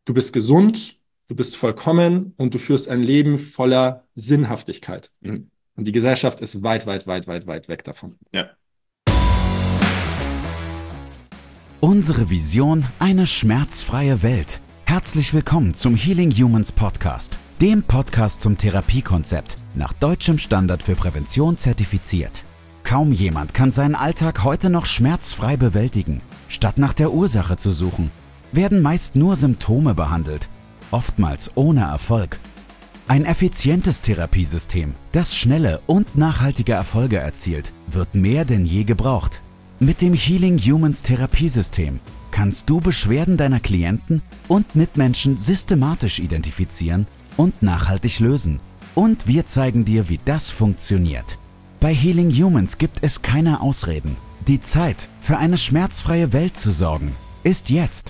Du bist gesund, du bist vollkommen und du führst ein Leben voller Sinnhaftigkeit. Mhm. Und die Gesellschaft ist weit, weit, weit, weit, weit weg davon. Ja. Unsere Vision: eine schmerzfreie Welt. Herzlich willkommen zum Healing Humans Podcast, dem Podcast zum Therapiekonzept, nach deutschem Standard für Prävention zertifiziert. Kaum jemand kann seinen Alltag heute noch schmerzfrei bewältigen. Statt nach der Ursache zu suchen, werden meist nur Symptome behandelt, oftmals ohne Erfolg. Ein effizientes Therapiesystem, das schnelle und nachhaltige Erfolge erzielt, wird mehr denn je gebraucht. Mit dem Healing Humans Therapiesystem kannst du Beschwerden deiner Klienten und Mitmenschen systematisch identifizieren und nachhaltig lösen. Und wir zeigen dir, wie das funktioniert. Bei Healing Humans gibt es keine Ausreden. Die Zeit, für eine schmerzfreie Welt zu sorgen, ist jetzt.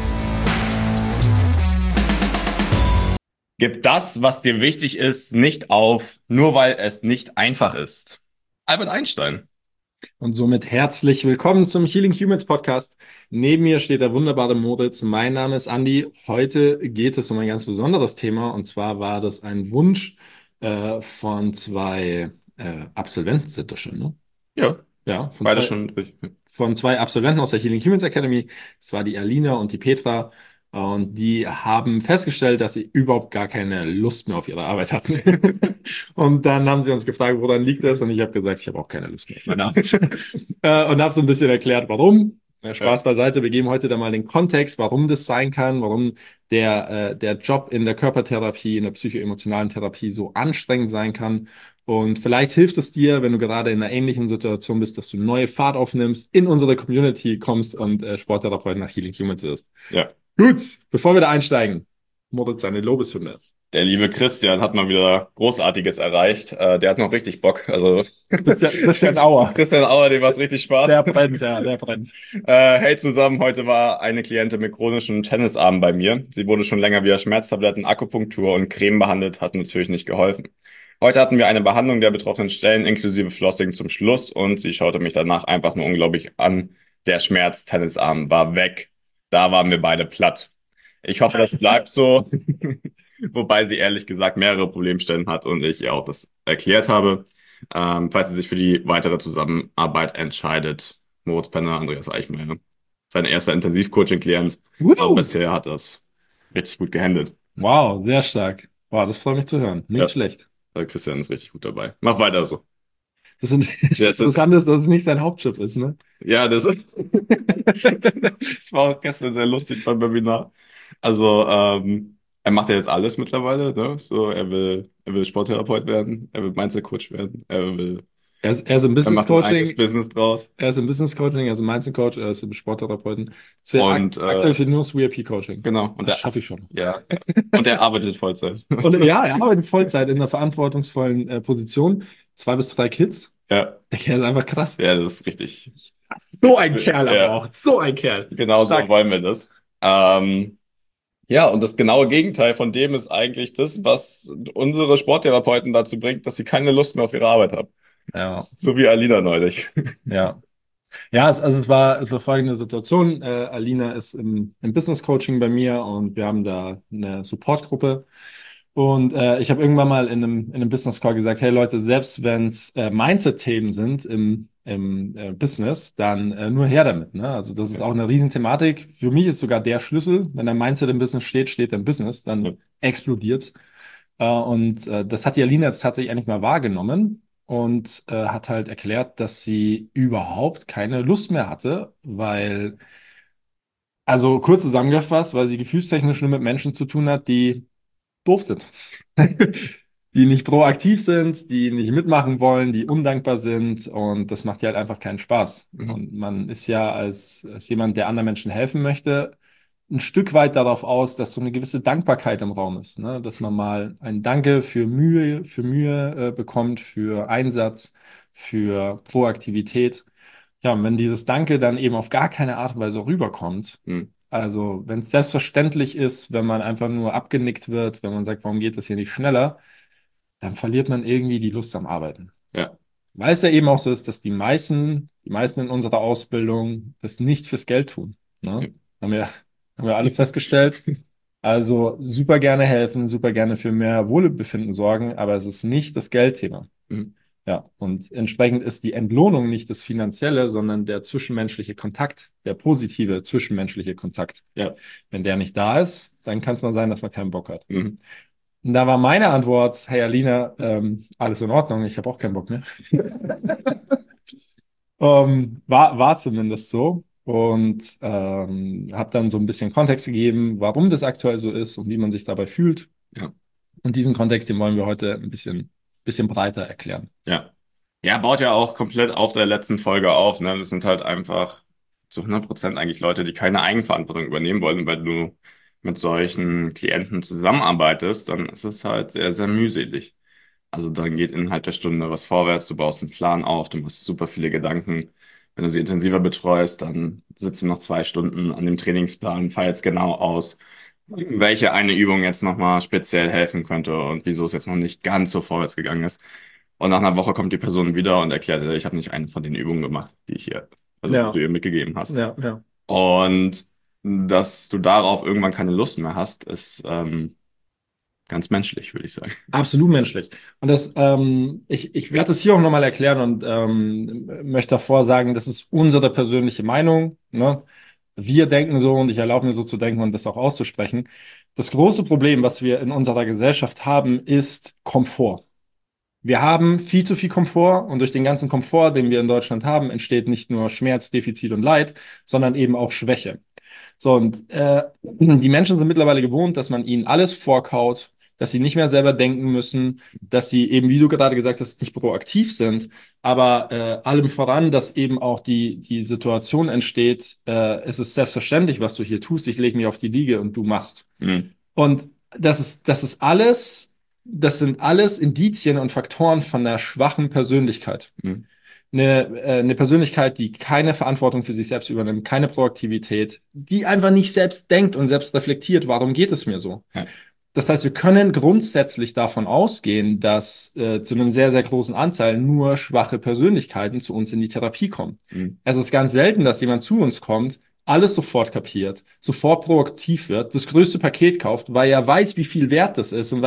Gib das, was dir wichtig ist, nicht auf, nur weil es nicht einfach ist. Albert Einstein. Und somit herzlich willkommen zum Healing Humans Podcast. Neben mir steht der wunderbare Moritz. Mein Name ist Andi. Heute geht es um ein ganz besonderes Thema. Und zwar war das ein Wunsch von zwei Absolventen, sind das schon, ne? Ja, Ja, beide schon durch. von zwei Absolventen aus der Healing Humans Academy. Das war die Alina und die Petra. Und die haben festgestellt, dass sie überhaupt gar keine Lust mehr auf ihre Arbeit hatten. Und dann haben sie uns gefragt, woran liegt das? Und ich habe gesagt, ich habe auch keine Lust mehr auf meine Arbeit. Und habe so ein bisschen erklärt, warum. Ja. Spaß beiseite. Wir geben heute da mal den Kontext, warum das sein kann, warum der Job in der Körpertherapie, in der psychoemotionalen Therapie so anstrengend sein kann. Und vielleicht hilft es dir, wenn du gerade in einer ähnlichen Situation bist, dass du neue Fahrt aufnimmst, in unsere Community kommst und Sporttherapeut nach Healing Humans wirst. Ja. Gut, bevor wir da einsteigen, Moritz, seine Lobeshymne. Der liebe Christian hat mal wieder Großartiges erreicht. Der hat noch richtig Bock. Also Christian Auer. Christian Auer, dem macht's richtig Spaß. Der brennt, ja, der brennt. Hey zusammen, heute war eine Klientin mit chronischen Tennisarmen bei mir. Sie wurde schon länger via Schmerztabletten, Akupunktur und Creme behandelt, hat natürlich nicht geholfen. Heute hatten wir eine Behandlung der betroffenen Stellen inklusive Flossing zum Schluss und sie schaute mich danach einfach nur unglaublich an. Der Schmerz, Tennisarm war weg. Da waren wir beide platt. Ich hoffe, das bleibt so. Wobei sie ehrlich gesagt mehrere Problemstellen hat und ich ihr auch das erklärt habe. Falls sie sich für die weitere Zusammenarbeit entscheidet, Moritz Penner, Andreas Eichmeier, sein erster Intensivcoaching-Klient. Aber bisher hat er es richtig gut gehandelt. Wow, sehr stark. Wow, das freut mich zu hören. Nicht Ja, schlecht. Christian ist richtig gut dabei. Mach weiter so. Das Interessante ist, dass es nicht sein Hauptjob ist, ne? Ja, das, das war auch gestern sehr lustig beim Webinar. Also, er macht ja jetzt alles mittlerweile, ne? So, er will Sporttherapeut werden, er will Mindset-Coach werden, Er ist im er Business macht ein eigenes Coaching, Business draus. er ist im Business Coaching, er ist im Mindset Coach, er ist im Sporttherapeuten. Es wäre Und aktuell für nur das VIP Coaching. genau, und Das er, schaffe ich schon. ja, und er arbeitet Vollzeit. Und ja, er arbeitet Vollzeit in einer verantwortungsvollen Position. 2 bis 3 Kids. Ja, Der Kerl ist einfach krass. ja, das ist richtig. So ein Kerl aber Ja, auch. So ein Kerl. genau so Stark. wollen wir das. Ja, und das genaue Gegenteil von dem ist eigentlich das, was unsere Sporttherapeuten dazu bringt, dass sie keine Lust mehr auf ihre Arbeit haben. Ja, So wie Alina neulich. ja. Ja, es war folgende Situation. Alina ist im Business Coaching bei mir und wir haben da eine Supportgruppe. Und ich habe irgendwann mal in einem Business Call gesagt, hey Leute, selbst wenn es Mindset-Themen sind im Business, dann nur her damit. Ne? Also das ist Ja, auch eine Riesenthematik. Für mich ist sogar der Schlüssel, wenn ein Mindset im Business steht, steht im Business, ja, dann explodiert's. Und das hat die Alina jetzt tatsächlich eigentlich mal wahrgenommen und hat halt erklärt, dass sie überhaupt keine Lust mehr hatte, weil, also kurz zusammengefasst, weil sie gefühlstechnisch nur mit Menschen zu tun hat, die doof sind. Die nicht proaktiv sind, die nicht mitmachen wollen, die undankbar sind und das macht ja halt einfach keinen Spaß. mhm, Und man ist ja als jemand, der anderen Menschen helfen möchte, ein Stück weit darauf aus, dass so eine gewisse Dankbarkeit im Raum ist, ne? Dass man mal ein Danke für Mühe bekommt, für Einsatz, für Proaktivität. Ja, und wenn dieses Danke dann eben auf gar keine Art und Weise rüberkommt, mhm, also wenn es selbstverständlich ist, wenn man einfach nur abgenickt wird, wenn man sagt, warum geht das hier nicht schneller, dann verliert man irgendwie die Lust am Arbeiten. ja, Weil es ja eben auch so ist, dass die meisten in unserer Ausbildung das nicht fürs Geld tun. ja, Ne? Haben wir alle festgestellt. Also super gerne helfen, super gerne für mehr Wohlbefinden sorgen, aber es ist nicht das Geldthema. Mhm. Ja, und entsprechend ist die Entlohnung nicht das Finanzielle, sondern der zwischenmenschliche Kontakt, der positive zwischenmenschliche Kontakt. Ja. Wenn der nicht da ist, dann kann es mal sein, dass man keinen Bock hat. Mhm. Und da war meine Antwort, hey Alina, alles in Ordnung, ich habe auch keinen Bock mehr. War zumindest so. Und habe dann so ein bisschen Kontext gegeben, warum das aktuell so ist und wie man sich dabei fühlt. Ja. Und diesen Kontext, den wollen wir heute ein bisschen breiter erklären. Ja. Ja, baut ja auch komplett auf der letzten Folge auf, ne? Das sind halt einfach zu 100% eigentlich Leute, die keine Eigenverantwortung übernehmen wollen, weil du mit solchen Klienten zusammenarbeitest, dann ist es halt sehr, sehr mühselig. Also dann geht innerhalb der Stunde was vorwärts, du baust einen Plan auf, du machst super viele Gedanken. Wenn du sie intensiver betreust, dann sitzt du noch 2 Stunden an dem Trainingsplan, feilst genau aus, welche eine Übung jetzt nochmal speziell helfen könnte und wieso es jetzt noch nicht ganz so vorwärts gegangen ist. Und nach einer Woche kommt die Person wieder und erklärt, ich habe nicht eine von den Übungen gemacht, die ich hier, also die du Ja, ihr mitgegeben hast. ja, ja. Und dass du darauf irgendwann keine Lust mehr hast, ist ganz menschlich, würde ich sagen. Absolut menschlich. Und ich werde das hier auch nochmal erklären und möchte davor sagen, das ist unsere persönliche Meinung. Ne? Wir denken so und ich erlaube mir so zu denken und das auch auszusprechen. Das große Problem, was wir in unserer Gesellschaft haben, ist Komfort. Wir haben viel zu viel Komfort und durch den ganzen Komfort, den wir in Deutschland haben, entsteht nicht nur Schmerz, Defizit und Leid, sondern eben auch Schwäche. So, und die Menschen sind mittlerweile gewohnt, dass man ihnen alles vorkaut, dass sie nicht mehr selber denken müssen, dass sie eben, wie du gerade gesagt hast, nicht proaktiv sind, aber allem voran, dass eben auch die Situation entsteht, es ist selbstverständlich, was du hier tust, ich lege mich auf die Liege und du machst. Mhm. Und das sind alles Indizien und Faktoren von einer schwachen Persönlichkeit. Mhm. Eine Persönlichkeit, die keine Verantwortung für sich selbst übernimmt, keine Proaktivität, die einfach nicht selbst denkt und selbst reflektiert, warum geht es mir so? Ja. Das heißt, wir können grundsätzlich davon ausgehen, dass zu einem sehr, sehr großen Anteil nur schwache Persönlichkeiten zu uns in die Therapie kommen. Mhm. Es ist ganz selten, dass jemand zu uns kommt, alles sofort kapiert, sofort proaktiv wird, das größte Paket kauft, weil er weiß, wie viel wert das ist und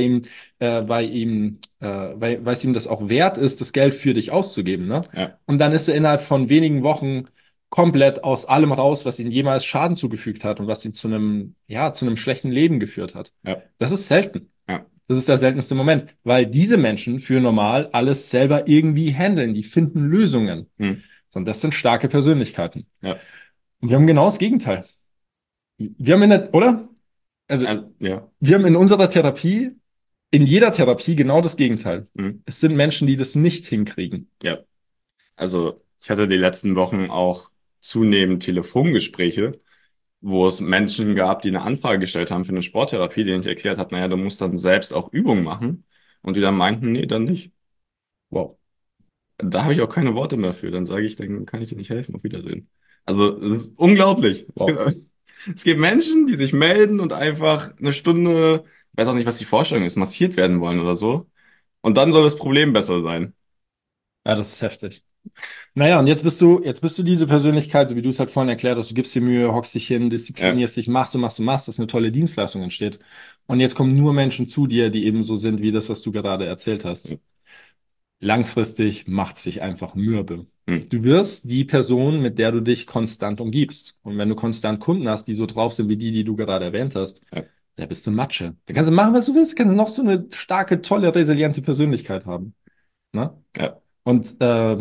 weil es ihm das auch wert ist, das Geld für dich auszugeben, ne? Ja. Und dann ist er innerhalb von wenigen Wochen komplett aus allem raus, was ihm jemals Schaden zugefügt hat und was ihn zu einem schlechten Leben geführt hat. Ja. Das ist selten. Ja. Das ist der seltenste Moment, weil diese Menschen für normal alles selber irgendwie handeln. Die finden Lösungen. Mhm. Und das sind starke Persönlichkeiten. Ja. Und wir haben genau das Gegenteil. Wir haben oder? Also, Ja. wir haben in unserer Therapie, in jeder Therapie genau das Gegenteil. Mhm. Es sind Menschen, die das nicht hinkriegen. Ja. Also ich hatte die letzten Wochen auch zunehmend Telefongespräche, wo es Menschen gab, die eine Anfrage gestellt haben für eine Sporttherapie, denen ich erklärt habe, naja, du musst dann selbst auch Übungen machen. Und die dann meinten, nee, dann nicht. Wow. Da habe ich auch keine Worte mehr für. Dann sage ich, dann kann ich dir nicht helfen. Auf Wiedersehen. Also, es ist unglaublich. Wow. Es gibt Menschen, die sich melden und einfach eine Stunde, ich weiß auch nicht, was die Vorstellung ist, massiert werden wollen oder so. Und dann soll das Problem besser sein. Ja, das ist heftig. Naja, und jetzt bist du diese Persönlichkeit, so wie du es halt vorhin erklärt hast, du gibst dir Mühe, hockst dich hin, Ja. disziplinierst dich, machst und machst und machst, dass eine tolle Dienstleistung entsteht. Und jetzt kommen nur Menschen zu dir, die eben so sind wie das, was du gerade erzählt hast. Langfristig macht es dich einfach mürbe. Hm. Du wirst die Person, mit der du dich konstant umgibst. Und wenn du konstant Kunden hast, die so drauf sind wie die du gerade erwähnt hast, Ja. da bist du Matsche. Da kannst du machen, was du willst, kannst du noch so eine starke, tolle, resiliente Persönlichkeit haben. Ne? Ja. Und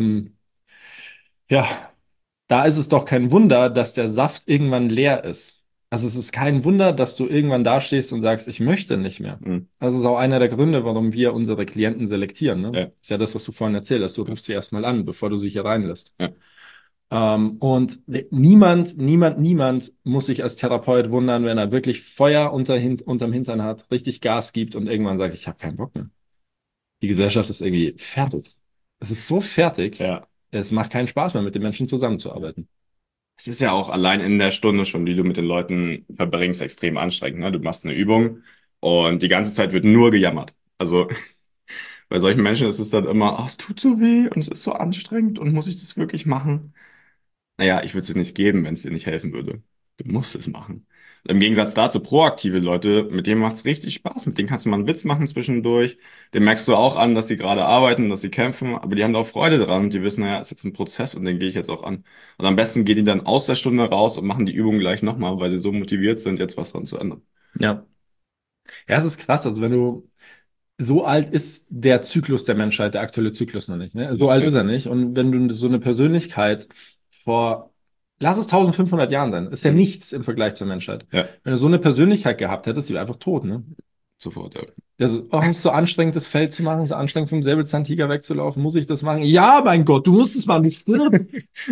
ja, da ist es doch kein Wunder, dass der Saft irgendwann leer ist. Also es ist kein Wunder, dass du irgendwann dastehst und sagst, ich möchte nicht mehr. Hm. Das ist auch einer der Gründe, warum wir unsere Klienten selektieren. Ne? Ja. Ist ja das, was du vorhin erzählt hast. Du rufst sie erstmal an, bevor du sie hier reinlässt. Ja. Und niemand muss sich als Therapeut wundern, wenn er wirklich Feuer unterm Hintern hat, richtig Gas gibt und irgendwann sagt, ich habe keinen Bock mehr. Die Gesellschaft ist irgendwie fertig. Es ist so fertig, Ja. es macht keinen Spaß mehr, mit den Menschen zusammenzuarbeiten. Es ist ja auch allein in der Stunde schon, die du mit den Leuten verbringst, extrem anstrengend. Ne? Du machst eine Übung und die ganze Zeit wird nur gejammert. Also bei solchen Menschen ist es dann immer, oh, es tut so weh und es ist so anstrengend und muss ich das wirklich machen? Naja, ich würde es dir nicht geben, wenn es dir nicht helfen würde. Du musst es machen. Im Gegensatz dazu proaktive Leute, mit denen macht's richtig Spaß. Mit denen kannst du mal einen Witz machen zwischendurch. Den merkst du auch an, dass sie gerade arbeiten, dass sie kämpfen, aber die haben da auch Freude dran und die wissen, naja, ist jetzt ein Prozess und den gehe ich jetzt auch an. Und am besten gehen die dann aus der Stunde raus und machen die Übung gleich nochmal, weil sie so motiviert sind, jetzt was dran zu ändern. Ja. Ja, es ist krass. Also wenn du so alt ist der Zyklus der Menschheit, der aktuelle Zyklus noch nicht, ne? So alt Ja, ist er nicht. Und wenn du so eine Persönlichkeit vor, lass es 1500 Jahren sein, ist ja hm. nichts im Vergleich zur Menschheit. Ja, Wenn du so eine Persönlichkeit gehabt hättest, die wäre einfach tot, ne? sofort, ja. Das ist, oh, es ist so anstrengend, das Feld zu machen, so anstrengend vom Säbelzahntiger wegzulaufen. Muss ich das machen? Ja, mein Gott, du musst es machen, du stirbst.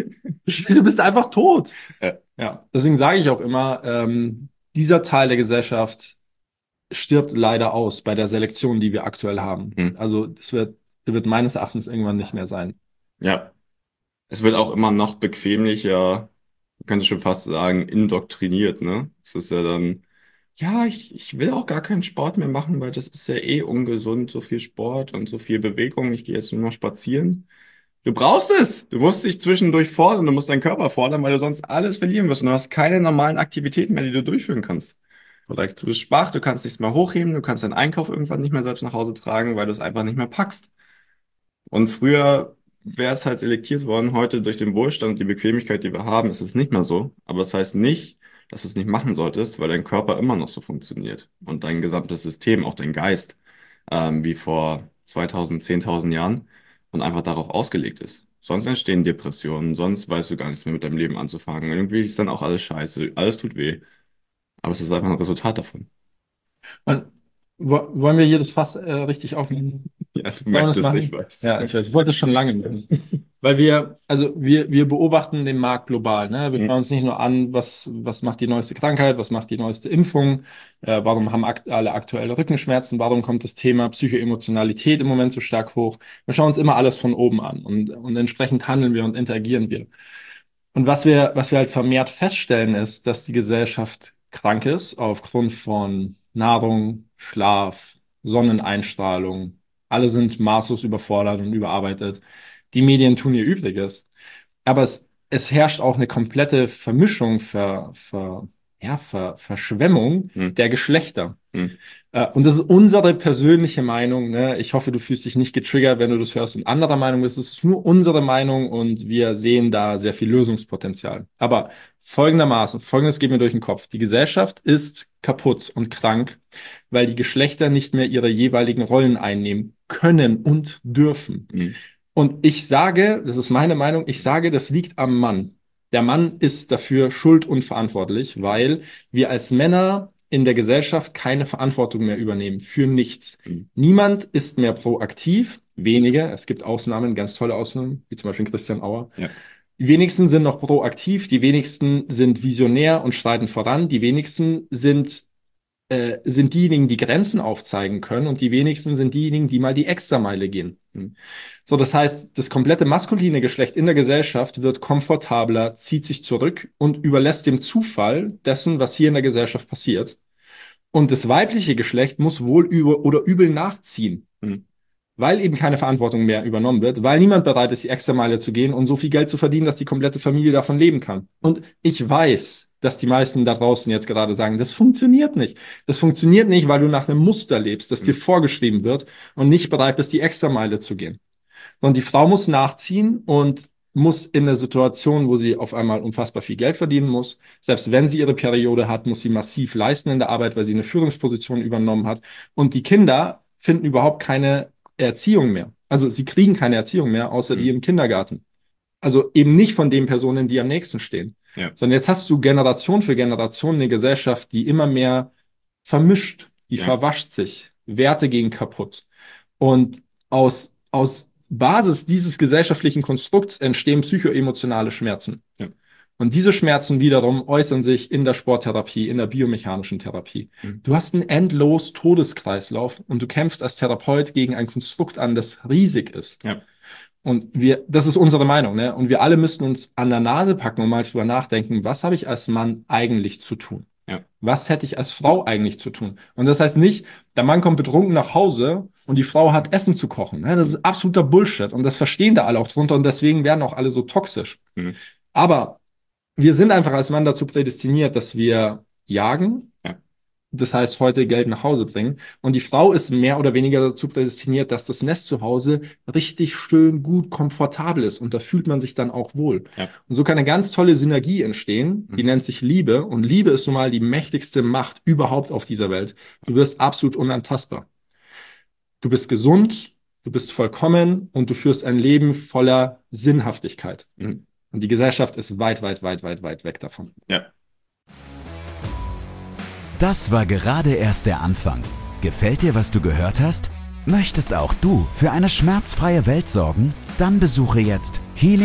Du bist einfach tot. Ja, Ja, deswegen sage ich auch immer, dieser Teil der Gesellschaft stirbt leider aus bei der Selektion, die wir aktuell haben. hm. Also wird meines Erachtens irgendwann nicht mehr sein. Ja. Es wird auch immer noch bequemlicher, man könnte schon fast sagen, indoktriniert, ne? Es ist ja dann, ja, ich will auch gar keinen Sport mehr machen, weil das ist ja eh ungesund, so viel Sport und so viel Bewegung. Ich gehe jetzt nur noch spazieren. Du brauchst es. Du musst dich zwischendurch fordern, du musst deinen Körper fordern, weil du sonst alles verlieren wirst und du hast keine normalen Aktivitäten mehr, die du durchführen kannst. Korrekt. Du bist schwach, du kannst nichts mehr hochheben, du kannst deinen Einkauf irgendwann nicht mehr selbst nach Hause tragen, weil du es einfach nicht mehr packst. Und früher wäre es halt selektiert worden. Heute durch den Wohlstand und die Bequemlichkeit, die wir haben, ist es nicht mehr so. Aber das heißt nicht, dass du es nicht machen solltest, weil dein Körper immer noch so funktioniert und dein gesamtes System, auch dein Geist, wie vor 2000, 10.000 Jahren und einfach darauf ausgelegt ist. Sonst entstehen Depressionen, sonst weißt du gar nichts mehr mit deinem Leben anzufangen. Irgendwie ist dann auch alles scheiße, alles tut weh. Aber es ist einfach ein Resultat davon. Und wollen wir hier das Fass richtig aufnehmen? Ja, du Wollen wir das möchtest, ich machen? weiß. Ja, ich weiß, ich wollte das schon lange machen. Weil wir beobachten den Markt global, ne? Wir Hm, schauen uns nicht nur an, was macht die neueste Krankheit, was macht die neueste Impfung, warum haben alle aktuelle Rückenschmerzen, warum kommt das Thema Psychoemotionalität im Moment so stark hoch. Wir schauen uns immer alles von oben an und entsprechend handeln wir und interagieren wir. Und was wir halt vermehrt feststellen, ist, dass die Gesellschaft krank ist aufgrund von Nahrung, Schlaf, Sonneneinstrahlung. Alle sind maßlos überfordert und überarbeitet. Die Medien tun ihr Übriges. Aber es herrscht auch eine komplette Vermischung, Verschwemmung hm, der Geschlechter. hm, Und das ist unsere persönliche Meinung. Ne? Ich hoffe, du fühlst dich nicht getriggert, wenn du das hörst und anderer Meinung bist. Es ist nur unsere Meinung und wir sehen da sehr viel Lösungspotenzial. Aber Folgendes geht mir durch den Kopf. Die Gesellschaft ist kaputt und krank, weil die Geschlechter nicht mehr ihre jeweiligen Rollen einnehmen können und dürfen. hm, Und ich sage, das ist meine Meinung, ich sage, das liegt am Mann. Der Mann ist dafür schuld und verantwortlich, weil wir als Männer in der Gesellschaft keine Verantwortung mehr übernehmen für nichts. hm. Niemand ist mehr proaktiv, wenige, es gibt Ausnahmen, ganz tolle Ausnahmen, wie zum Beispiel Christian Auer. Ja, Die wenigsten sind noch proaktiv, die wenigsten sind visionär und schreiten voran, die wenigsten sind diejenigen, die Grenzen aufzeigen können und die wenigsten sind diejenigen, die mal die Extrameile gehen. So, das heißt, das komplette maskuline Geschlecht in der Gesellschaft wird komfortabler, zieht sich zurück und überlässt dem Zufall dessen, was hier in der Gesellschaft passiert. Und das weibliche Geschlecht muss wohl über oder übel nachziehen, hm, weil eben keine Verantwortung mehr übernommen wird, weil niemand bereit ist, die Extrameile zu gehen und so viel Geld zu verdienen, dass die komplette Familie davon leben kann. Und ich weiß, dass die meisten da draußen jetzt gerade sagen, das funktioniert nicht. Das funktioniert nicht, weil du nach einem Muster lebst, das dir hm. vorgeschrieben wird und nicht bereit bist, die Extrameile zu gehen. Und die Frau muss nachziehen und muss in der Situation, wo sie auf einmal unfassbar viel Geld verdienen muss, selbst wenn sie ihre Periode hat, muss sie massiv leisten in der Arbeit, weil sie eine Führungsposition übernommen hat. Und die Kinder finden überhaupt keine Erziehung mehr. Also sie kriegen keine Erziehung mehr, außer die Hm. im Kindergarten. Also eben nicht von den Personen, die am nächsten stehen. Ja, Sondern jetzt hast du Generation für Generation eine Gesellschaft, die immer mehr vermischt, die ja, verwascht sich. Werte gehen kaputt. Und aus Basis dieses gesellschaftlichen Konstrukts entstehen psychoemotionale Schmerzen. ja. Und diese Schmerzen wiederum äußern sich in der Sporttherapie, in der biomechanischen Therapie. Hm. Du hast einen endlos Todeskreislauf und du kämpfst als Therapeut gegen ein Konstrukt an, das riesig ist. Ja, Und das ist unsere Meinung, ne? Und wir alle müssen uns an der Nase packen und mal drüber nachdenken, was habe ich als Mann eigentlich zu tun? ja, Was hätte ich als Frau eigentlich zu tun? Und das heißt nicht, der Mann kommt betrunken nach Hause und die Frau hat Essen zu kochen. Ne? Das ist absoluter Bullshit. Und das verstehen da alle auch drunter und deswegen werden auch alle so toxisch. hm, Aber wir sind einfach als Mann dazu prädestiniert, dass wir jagen. Ja. Das heißt, heute Geld nach Hause bringen. Und die Frau ist mehr oder weniger dazu prädestiniert, dass das Nest zu Hause richtig schön, gut, komfortabel ist. Und da fühlt man sich dann auch wohl. Ja. Und so kann eine ganz tolle Synergie entstehen. Die nennt sich Liebe. Und Liebe ist nun mal die mächtigste Macht überhaupt auf dieser Welt. Du wirst absolut unantastbar. Du bist gesund, du bist vollkommen und du führst ein Leben voller Sinnhaftigkeit. Mhm. Und die Gesellschaft ist weit, weit, weit, weit, weit weg davon. Ja. Das war gerade erst der Anfang. Gefällt dir, was du gehört hast? Möchtest auch du für eine schmerzfreie Welt sorgen? Dann besuche jetzt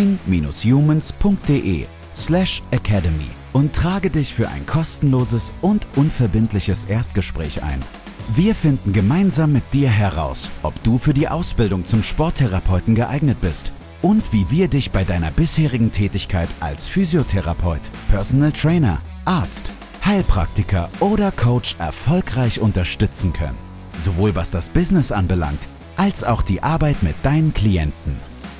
healing-humans.de/academy und trage dich für ein kostenloses und unverbindliches Erstgespräch ein. Wir finden gemeinsam mit dir heraus, ob du für die Ausbildung zum Sporttherapeuten geeignet bist und wie wir dich bei deiner bisherigen Tätigkeit als Physiotherapeut, Personal Trainer, Arzt, Heilpraktiker oder Coach erfolgreich unterstützen können. Sowohl was das Business anbelangt, als auch die Arbeit mit deinen Klienten.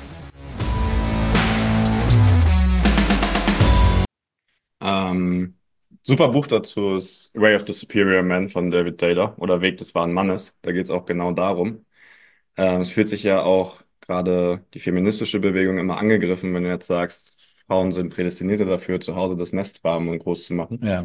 Super Buch dazu ist Way of the Superior Man von David Taylor oder Weg des wahren Mannes. Da geht es auch genau darum. Es fühlt sich ja auch gerade die feministische Bewegung immer angegriffen, wenn du jetzt sagst, Frauen sind Prädestinierte dafür, zu Hause das Nest warm und groß zu machen. Ja.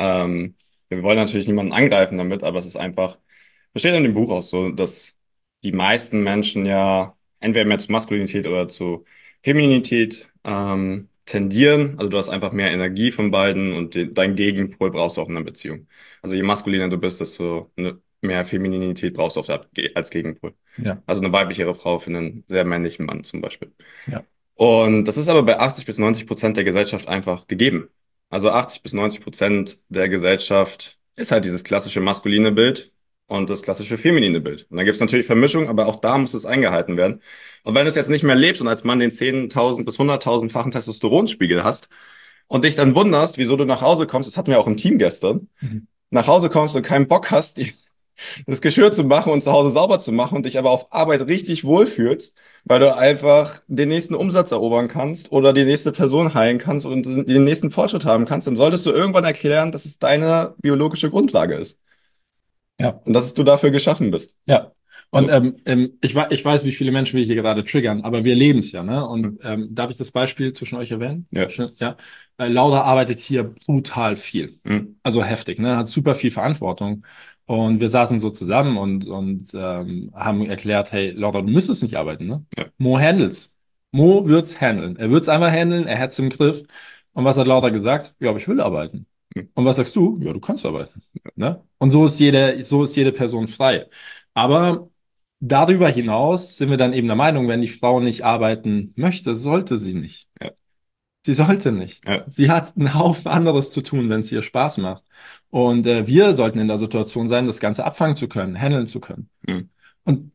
Wir wollen natürlich niemanden angreifen damit, aber es ist einfach, es steht in dem Buch auch so, dass die meisten Menschen ja entweder mehr zu Maskulinität oder zu Femininität tendieren. Also du hast einfach mehr Energie von beiden und dein Gegenpol brauchst du auch in einer Beziehung. Also je maskuliner du bist, desto mehr Femininität brauchst du auch als Gegenpol. Ja. Also eine weiblichere Frau für einen sehr männlichen Mann zum Beispiel. Ja. Und das ist aber bei 80-90% der Gesellschaft einfach gegeben. Also 80-90% der Gesellschaft ist halt dieses klassische maskuline Bild und das klassische feminine Bild. Und da gibt es natürlich Vermischung, aber auch da muss es eingehalten werden. Und wenn du es jetzt nicht mehr lebst und als Mann den 10.000 bis 100.000-fachen Testosteronspiegel hast und dich dann wunderst, wieso du nach Hause kommst, das hatten wir auch im Team gestern, nach Hause kommst und keinen Bock hast, das Geschirr zu machen und zu Hause sauber zu machen und dich aber auf Arbeit richtig wohlfühlst, weil du einfach den nächsten Umsatz erobern kannst oder die nächste Person heilen kannst und den nächsten Fortschritt haben kannst, dann solltest du irgendwann erklären, dass es deine biologische Grundlage ist. Ja. Und dass du dafür geschaffen bist. Ja. Und So. ich weiß, wie viele Menschen wir hier gerade triggern, aber wir leben es ja, ne? Und darf ich das Beispiel zwischen euch erwähnen? Ja. Ja. Laura arbeitet hier brutal viel. Mhm. Also heftig, ne? Hat super viel Verantwortung. Und wir saßen so zusammen und haben erklärt, hey, Laura, du müsstest nicht arbeiten, ne? Ja. Mo handles. Mo wird's handeln. Er wird's einmal handeln, er hat's im Griff. Und was hat Laura gesagt? Ja, aber ich will arbeiten. Mhm. Und was sagst du? Ja, du kannst arbeiten. Ne? Und so ist jede Person frei. Aber darüber hinaus sind wir dann eben der Meinung, wenn die Frau nicht arbeiten möchte, sollte sie nicht. Ja. Sie sollte nicht. Ja. Sie hat einen Haufen anderes zu tun, wenn es ihr Spaß macht. Und wir sollten in der Situation sein, das Ganze abfangen zu können, handeln zu können. Mhm. Und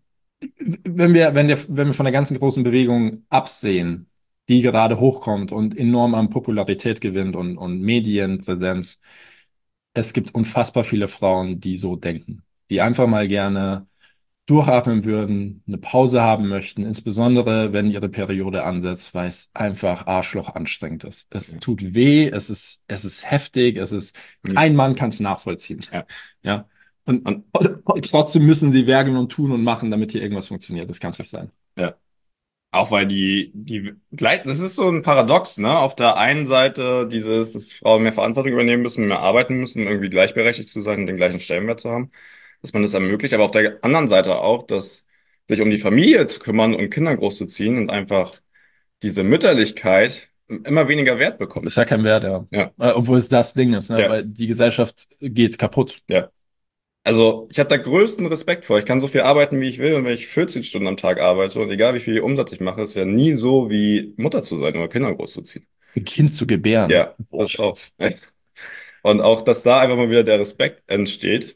wenn wir von der ganzen großen Bewegung absehen, die gerade hochkommt und enorm an Popularität gewinnt und Medienpräsenz, es gibt unfassbar viele Frauen, die so denken, die einfach mal gerne durchatmen würden, eine Pause haben möchten, insbesondere wenn ihre Periode ansetzt, weil es einfach Arschloch anstrengend ist. Es tut weh, es ist heftig, kein Mann kann es nachvollziehen. Ja. Ja. Und trotzdem müssen sie werkeln und tun und machen, damit hier irgendwas funktioniert. Das kann es nicht sein. Ja. Auch weil das ist so ein Paradox, ne? Auf der einen Seite dass Frauen mehr Verantwortung übernehmen müssen, mehr arbeiten müssen, irgendwie gleichberechtigt zu sein und den gleichen Stellenwert zu haben, dass man das ermöglicht, aber auf der anderen Seite auch, dass sich um die Familie zu kümmern und Kinder großzuziehen und einfach diese Mütterlichkeit immer weniger Wert bekommt. Das ist ja kein Wert, ja. Ja. Obwohl es das Ding ist, ne? Ja. Weil die Gesellschaft geht kaputt. Ja. Also ich habe da größten Respekt vor. Ich kann so viel arbeiten, wie ich will. Und wenn ich 14 Stunden am Tag arbeite und egal wie viel Umsatz ich mache, es wäre nie so wie Mutter zu sein oder Kinder großzuziehen. Ein Kind zu gebären. Ja, das auch. Und auch, dass da einfach mal wieder der Respekt entsteht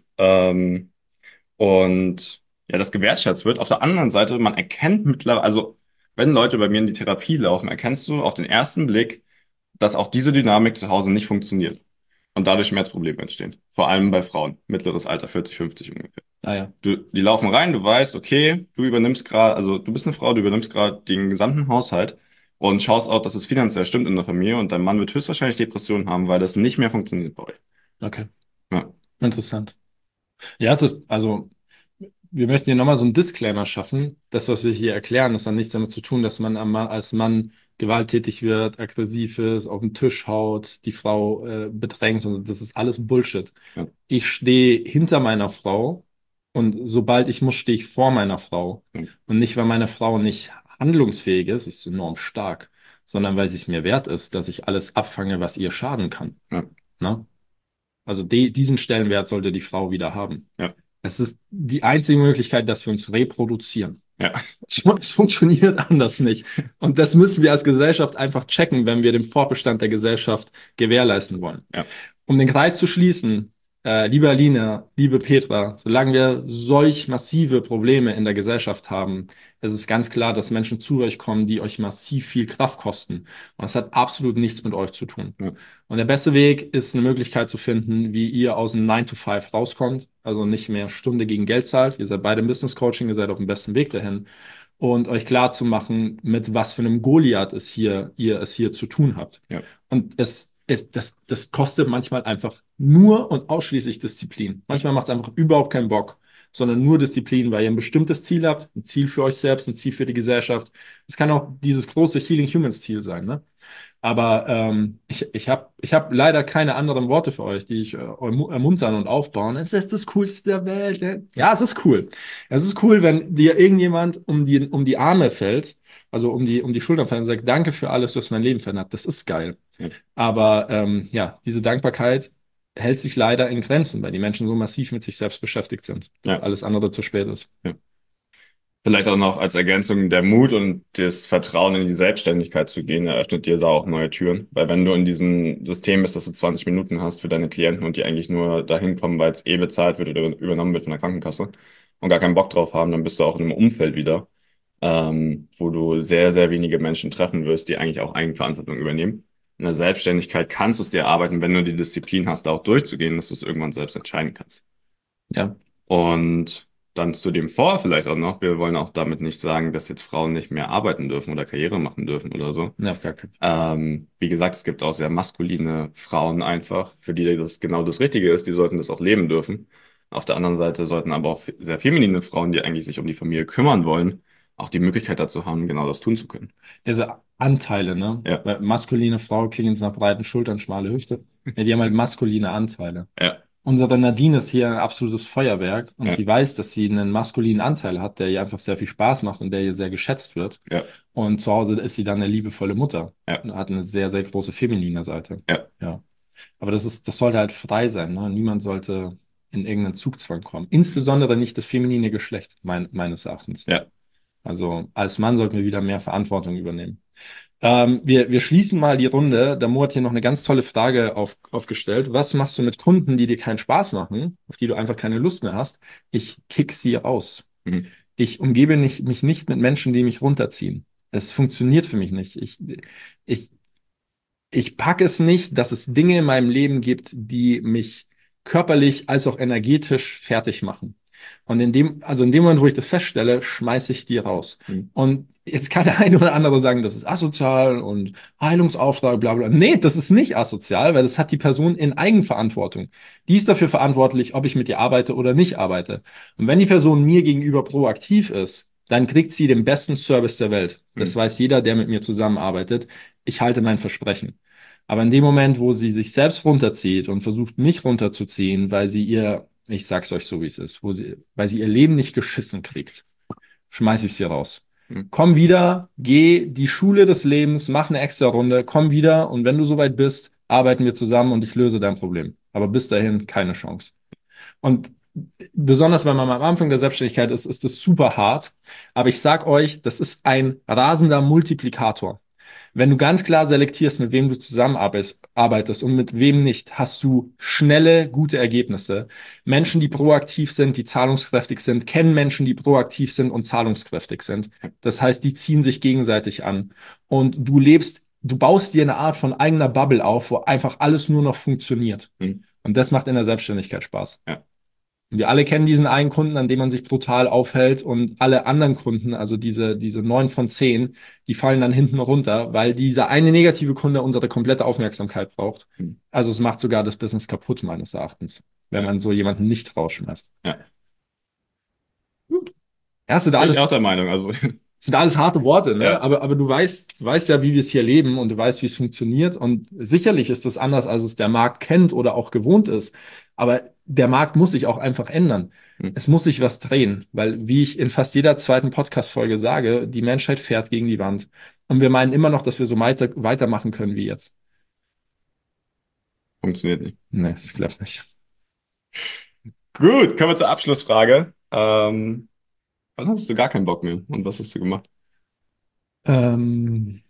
und ja, das gewertschätzt wird. Auf der anderen Seite, man erkennt mittlerweile, also wenn Leute bei mir in die Therapie laufen, erkennst du auf den ersten Blick, dass auch diese Dynamik zu Hause nicht funktioniert und dadurch Schmerzprobleme entstehen. Vor allem bei Frauen, mittleres Alter, 40, 50 ungefähr. Ah, ja. Die laufen rein, du weißt, okay, du übernimmst gerade, also du bist eine Frau, du übernimmst gerade den gesamten Haushalt und schaust auch, dass es finanziell stimmt in der Familie und dein Mann wird höchstwahrscheinlich Depressionen haben, weil das nicht mehr funktioniert bei euch. Okay, Ja, interessant. Ja, also wir möchten hier nochmal so einen Disclaimer schaffen. Das, was wir hier erklären, das hat nichts damit zu tun, dass man als Mann gewalttätig wird, aggressiv ist, auf den Tisch haut, die Frau bedrängt und das ist alles Bullshit. ja, Ich stehe hinter meiner Frau und sobald ich muss, stehe ich vor meiner Frau. ja, Und nicht, weil meine Frau nicht handlungsfähig ist, sie ist enorm stark, sondern weil sie es mir wert ist, dass ich alles abfange, was ihr schaden kann. ja, Ne? Also diesen Stellenwert sollte die Frau wieder haben. ja, Es ist die einzige Möglichkeit, dass wir uns reproduzieren. ja, Es funktioniert anders nicht. Und das müssen wir als Gesellschaft einfach checken, wenn wir den Fortbestand der Gesellschaft gewährleisten wollen. ja, Um den Kreis zu schließen, liebe Alina, liebe Petra, solange wir solch massive Probleme in der Gesellschaft haben, ist es ganz klar, dass Menschen zu euch kommen, die euch massiv viel Kraft kosten. Und das hat absolut nichts mit euch zu tun. ja, Und der beste Weg ist eine Möglichkeit zu finden, wie ihr aus dem 9 to 5 rauskommt, also nicht mehr Stunde gegen Geld zahlt. Ihr seid beide im Business Coaching, ihr seid auf dem besten Weg dahin. Und euch klar zu machen, mit was für einem Goliath ihr es hier zu tun habt. ja, Und das kostet manchmal einfach nur und ausschließlich Disziplin. Manchmal macht es einfach überhaupt keinen Bock, sondern nur Disziplin, weil ihr ein bestimmtes Ziel habt, ein Ziel für euch selbst, ein Ziel für die Gesellschaft. Es kann auch dieses große Healing Humans Ziel sein, ne? Aber ich hab leider keine anderen Worte für euch, die ich ermuntern und aufbauen. Es ist das Coolste der Welt. Ne? Ja, es ist cool. Es ist cool, wenn dir irgendjemand um die Arme fällt, also um die Schultern fällt und sagt, danke für alles, was mein Leben verändert. Das ist geil. ja, Aber ja, diese Dankbarkeit hält sich leider in Grenzen, weil die Menschen so massiv mit sich selbst beschäftigt sind. ja. Alles andere zu spät ist. Ja. Vielleicht auch noch als Ergänzung der Mut und das Vertrauen in die Selbstständigkeit zu gehen, eröffnet dir da auch neue Türen. Weil wenn du in diesem System bist, dass du 20 Minuten hast für deine Klienten und die eigentlich nur dahin kommen, weil es eh bezahlt wird oder übernommen wird von der Krankenkasse und gar keinen Bock drauf haben, dann bist du auch in einem Umfeld wieder, wo du sehr, sehr wenige Menschen treffen wirst, die eigentlich auch Eigenverantwortung übernehmen. In der Selbstständigkeit kannst du es dir erarbeiten, wenn du die Disziplin hast, da auch durchzugehen, dass du es irgendwann selbst entscheiden kannst. Ja, Und dann zu dem Vor vielleicht auch noch, wir wollen auch damit nicht sagen, dass jetzt Frauen nicht mehr arbeiten dürfen oder Karriere machen dürfen oder so. ne, auf gar keinen Fall. Wie gesagt, es gibt auch sehr maskuline Frauen einfach, für die das genau das Richtige ist, die sollten das auch leben dürfen. Auf der anderen Seite sollten aber auch sehr feminine Frauen, die eigentlich sich um die Familie kümmern wollen, auch die Möglichkeit dazu haben, genau das tun zu können. Diese Anteile, ne? Ja, Weil maskuline Frau klingt nach breiten Schultern, schmale Hüfte. Ja, die haben halt maskuline Anteile. ja, Unsere Nadine ist hier ein absolutes Feuerwerk und ja, die weiß, dass sie einen maskulinen Anteil hat, der ihr einfach sehr viel Spaß macht und der ihr sehr geschätzt wird. ja, Und zu Hause ist sie dann eine liebevolle Mutter ja, und hat eine sehr, sehr große feminine Seite. ja, Ja. Aber das sollte halt frei sein, ne? Niemand sollte in irgendeinen Zugzwang kommen. Insbesondere nicht das feminine Geschlecht, meines Erachtens. ja. Also als Mann sollten wir wieder mehr Verantwortung übernehmen. Wir schließen mal die Runde. Der Mo hat hier noch eine ganz tolle Frage aufgestellt. Was machst du mit Kunden, die dir keinen Spaß machen, auf die du einfach keine Lust mehr hast? Ich kick sie raus. Mhm. Ich umgebe mich nicht mit Menschen, die mich runterziehen. Es funktioniert für mich nicht. Ich, ich packe es nicht, dass es Dinge in meinem Leben gibt, die mich körperlich als auch energetisch fertig machen. Und also in dem Moment, wo ich das feststelle, schmeiße ich die raus. Mhm. Und jetzt kann der eine oder andere sagen, das ist asozial und Heilungsauftrag, bla bla. Nee, das ist nicht asozial, weil das hat die Person in Eigenverantwortung. Die ist dafür verantwortlich, ob ich mit ihr arbeite oder nicht arbeite. Und wenn die Person mir gegenüber proaktiv ist, dann kriegt sie den besten Service der Welt. Das Mhm. weiß jeder, der mit mir zusammenarbeitet. Ich halte mein Versprechen. Aber in dem Moment, wo sie sich selbst runterzieht und versucht, mich runterzuziehen, ich sag's euch so, wie es ist, weil sie ihr Leben nicht geschissen kriegt, schmeiß ich sie raus. Mhm. Komm wieder, geh die Schule des Lebens, mach eine extra Runde, komm wieder und wenn du soweit bist, arbeiten wir zusammen und ich löse dein Problem. Aber bis dahin keine Chance. Und besonders wenn man am Anfang der Selbstständigkeit ist das super hart. Aber ich sag euch, das ist ein rasender Multiplikator. Wenn du ganz klar selektierst, mit wem du zusammenarbeitest und mit wem nicht, hast du schnelle, gute Ergebnisse. Menschen, die proaktiv sind, die zahlungskräftig sind, kennen Menschen, die proaktiv sind und zahlungskräftig sind. Das heißt, die ziehen sich gegenseitig an. Und du baust dir eine Art von eigener Bubble auf, wo einfach alles nur noch funktioniert. Mhm. Und das macht in der Selbstständigkeit Spaß. Ja. Und wir alle kennen diesen einen Kunden, an dem man sich brutal aufhält und alle anderen Kunden, also diese 9 von 10, die fallen dann hinten runter, weil dieser eine negative Kunde unsere komplette Aufmerksamkeit braucht. Also es macht sogar das Business kaputt, meines Erachtens, wenn man so jemanden nicht rausschmeißt. Ja. Hast du da Bin alles, ich auch der Meinung. Also, das sind alles harte Worte, ne? Ja. Aber du weißt ja, wie wir es hier leben und du weißt, wie es funktioniert. Und sicherlich ist das anders, als es der Markt kennt oder auch gewohnt ist. Aber der Markt muss sich auch einfach ändern. Es muss sich was drehen, weil, wie ich in fast jeder zweiten Podcast-Folge sage, die Menschheit fährt gegen die Wand. Und wir meinen immer noch, dass wir so weitermachen können wie jetzt. funktioniert nicht. Nee, das klappt nicht. Gut, kommen wir zur Abschlussfrage. Wann hattest du gar keinen Bock mehr und was hast du gemacht? Ähm,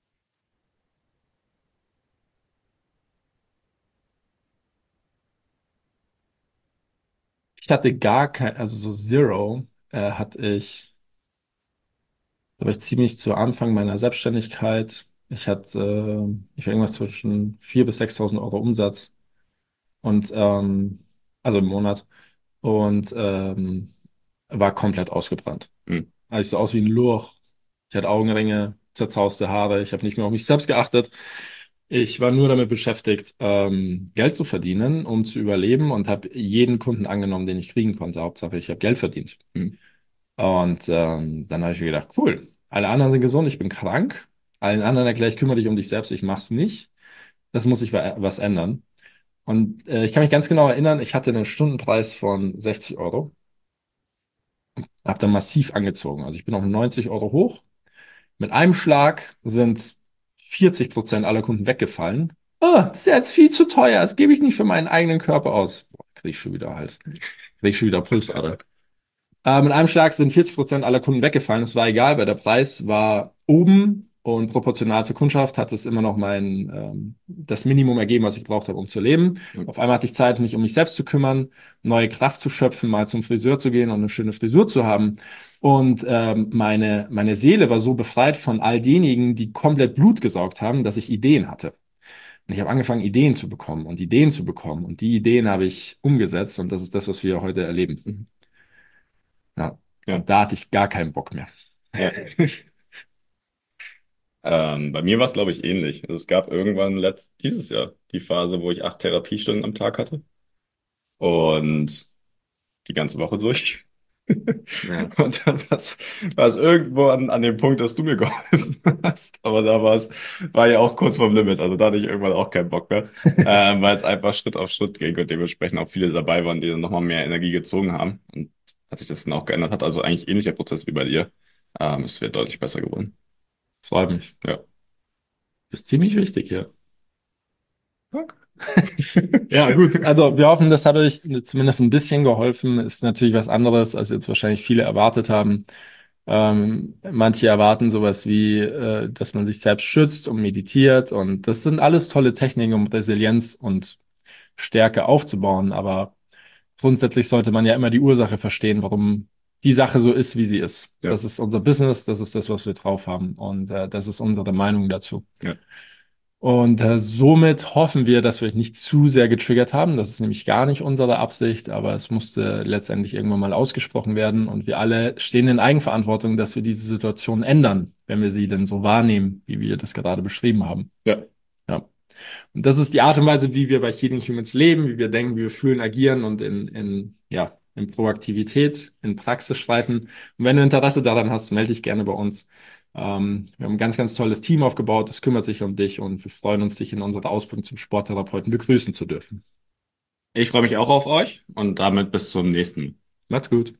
Ich hatte gar kein, also so Zero, da war ich ziemlich zu Anfang meiner Selbstständigkeit. Ich war irgendwas zwischen 4.000 bis 6.000 Euro Umsatz und also im Monat und war komplett ausgebrannt. Hm. Also ich so aus wie ein Lurch. Ich hatte Augenringe, zerzauste Haare. Ich habe nicht mehr auf mich selbst geachtet. Ich war nur damit beschäftigt, Geld zu verdienen, um zu überleben und habe jeden Kunden angenommen, den ich kriegen konnte. Hauptsache, ich habe Geld verdient. Hm. Und dann habe ich mir gedacht, cool, alle anderen sind gesund, ich bin krank. Allen anderen erkläre ich, kümmere dich um dich selbst, ich mach's nicht. Das muss sich was ändern. Und ich kann mich ganz genau erinnern, ich hatte einen Stundenpreis von 60 Euro, habe dann massiv angezogen. Also ich bin auf 90 Euro hoch. Mit einem Schlag sind 40% aller Kunden weggefallen. Oh, das ist ja jetzt viel zu teuer, das gebe ich nicht für meinen eigenen Körper aus. Boah, krieg ich schon wieder Hals. Krieg ich schon wieder Pulsader. Mit einem Schlag sind 40% aller Kunden weggefallen. Es war egal, weil der Preis war oben und proportional zur Kundschaft hat es immer noch das Minimum ergeben, was ich braucht habe, um zu leben. Auf einmal hatte ich Zeit, mich um mich selbst zu kümmern, neue Kraft zu schöpfen, mal zum Friseur zu gehen und eine schöne Frisur zu haben. Und meine Seele war so befreit von all denjenigen, die komplett Blut gesaugt haben, dass ich Ideen hatte. Und ich habe angefangen, Ideen zu bekommen und Ideen zu bekommen. Und die Ideen habe ich umgesetzt und das ist das, was wir heute erleben. Ja. Ja. Und da hatte ich gar keinen Bock mehr. Ja. Bei mir war es, glaube ich, ähnlich. Also es gab irgendwann dieses Jahr die Phase, wo ich 8 Therapiestunden am Tag hatte und die ganze Woche durch. Ja. Und dann war es irgendwo an dem Punkt, dass du mir geholfen hast. Aber war ja auch kurz vorm Limit. Also da hatte ich irgendwann auch keinen Bock mehr, weil es einfach Schritt auf Schritt ging und dementsprechend auch viele dabei waren, die dann nochmal mehr Energie gezogen haben. Und als sich das dann auch geändert hat, also eigentlich ähnlicher Prozess wie bei dir, es wird deutlich besser geworden. Freut mich. Ja. Ist ziemlich wichtig, ja. Ja, gut. Also wir hoffen, das hat euch zumindest ein bisschen geholfen. Ist natürlich was anderes, als jetzt wahrscheinlich viele erwartet haben. Manche erwarten sowas wie, dass man sich selbst schützt und meditiert. Und das sind alles tolle Techniken, um Resilienz und Stärke aufzubauen. Aber grundsätzlich sollte man ja immer die Ursache verstehen, warum die Sache so ist, wie sie ist. Ja. Das ist unser Business, das ist das, was wir drauf haben. Und das ist unsere Meinung dazu. Ja. Und somit hoffen wir, dass wir euch nicht zu sehr getriggert haben. Das ist nämlich gar nicht unsere Absicht, aber es musste letztendlich irgendwann mal ausgesprochen werden. Und wir alle stehen in Eigenverantwortung, dass wir diese Situation ändern, wenn wir sie denn so wahrnehmen, wie wir das gerade beschrieben haben. Ja. Ja. Und das ist die Art und Weise, wie wir bei Healing Humans leben, wie wir denken, wie wir fühlen, agieren und in Proaktivität, in Praxis schreiten. Und wenn du Interesse daran hast, melde dich gerne bei uns. Wir haben ein ganz, ganz tolles Team aufgebaut, das kümmert sich um dich und wir freuen uns, dich in unserer Ausbildung zum Sporttherapeuten begrüßen zu dürfen. Ich freue mich auch auf euch und damit bis zum nächsten. Macht's gut.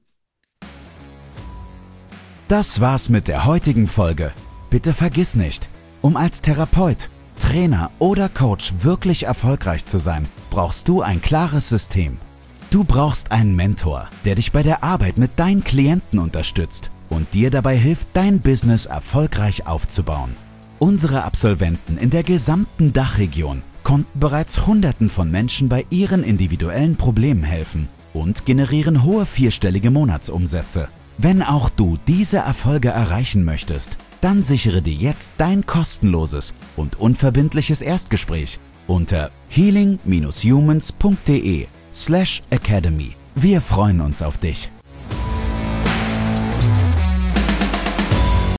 Das war's mit der heutigen Folge. Bitte vergiss nicht, um als Therapeut, Trainer oder Coach wirklich erfolgreich zu sein, brauchst du ein klares System. Du brauchst einen Mentor, der dich bei der Arbeit mit deinen Klienten unterstützt und dir dabei hilft, dein Business erfolgreich aufzubauen. Unsere Absolventen in der gesamten Dachregion konnten bereits Hunderten von Menschen bei ihren individuellen Problemen helfen und generieren hohe vierstellige Monatsumsätze. Wenn auch du diese Erfolge erreichen möchtest, dann sichere dir jetzt dein kostenloses und unverbindliches Erstgespräch unter healing-humans.de/academy. Wir freuen uns auf dich.